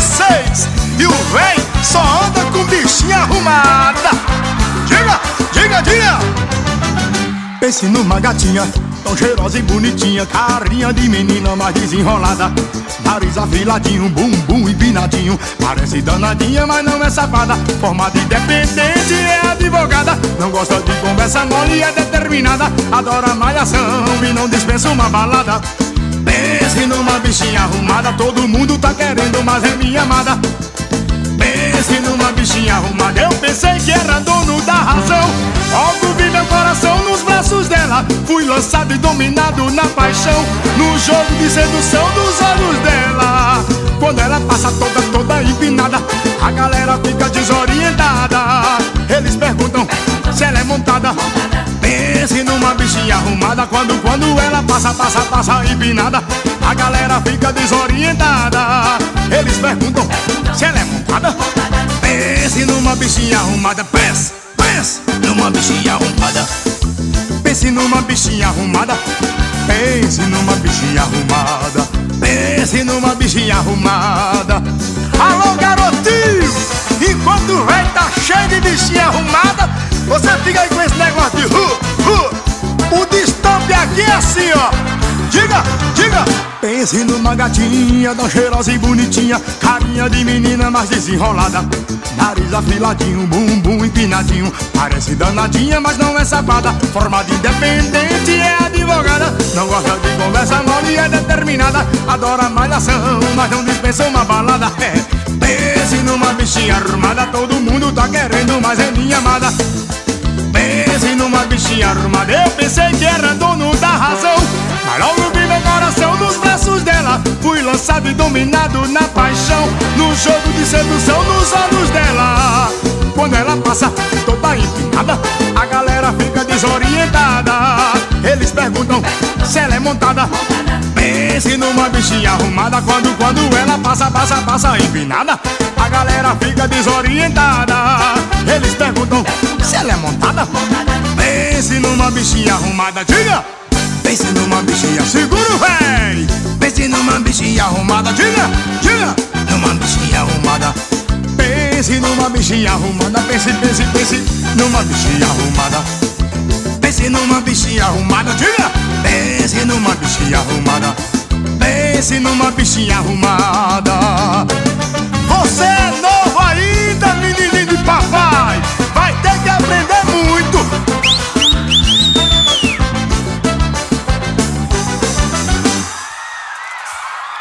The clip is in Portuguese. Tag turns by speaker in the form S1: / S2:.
S1: vocês. E o véi só anda com bichinha arrumada. Diga, diga, diga. Pense numa gatinha tão cheirosa e bonitinha, carinha de menina mais desenrolada, nariz afiladinho, bumbum empinadinho, parece danadinha, mas não é safada, formada independente, é advogada, não gosta de conversa mole, é determinada, adora malhação e não dispensa uma balada. Pense numa bichinha arrumada, todo mundo tá querendo, mas é minha amada. Pense numa bichinha arrumada, eu pensei que era dono da razão, logo vi meu coração nos braços dela, fui lançado e dominado na paixão, no jogo de sedução dos olhos dela. Quando ela passa toda empinada, a galera fica desorientada, eles perguntam se ela é montada. Pense numa bichinha arrumada, quando ela passa empinada, a galera fica desorientada, eles perguntam se ela é montada. Pense numa bichinha arrumada, pense numa bichinha arrumada. Pense numa bichinha arrumada, pense numa bichinha arrumada, pense numa bichinha arrumada. Alô, garotinho, enquanto o véi tá cheio de bichinha arrumada, você fica aí com esse negócio de o distante aqui é assim, ó. Diga, diga. Pense numa gatinha tão cheirosa e bonitinha, carinha de menina mais desenrolada, nariz afiladinho, bumbum empinadinho, parece danadinha, mas não é safada, formada independente, é advogada, não gosta de conversa mole, é determinada, adora malhação, mas não dispensa uma balada. Pense numa bichinha arrumada, todo mundo tá querendo, mas é minha amada. Pense numa bichinha arrumada, eu pensei que era dono da razão, mas logo vi meu coração nos braços dela, fui lançado e dominado na paixão, no jogo de sedução nos olhos dela. Quando ela passa toda empinada, a galera fica desorientada, eles perguntam se ela é montada. Pense numa bichinha arrumada, quando ela passa empinada, a galera fica desorientada, eles perguntam se ela é montada. Pense numa bichinha arrumada, diga. Pense numa bichinha, segura o véi. Pense numa bichinha arrumada, diga, diga. Numa bichinha arrumada. Pense numa bichinha arrumada, pense numa bichinha arrumada. Pense numa bichinha arrumada, diga. Pense numa bichinha arrumada. Pense numa bichinha arrumada. Você é novo.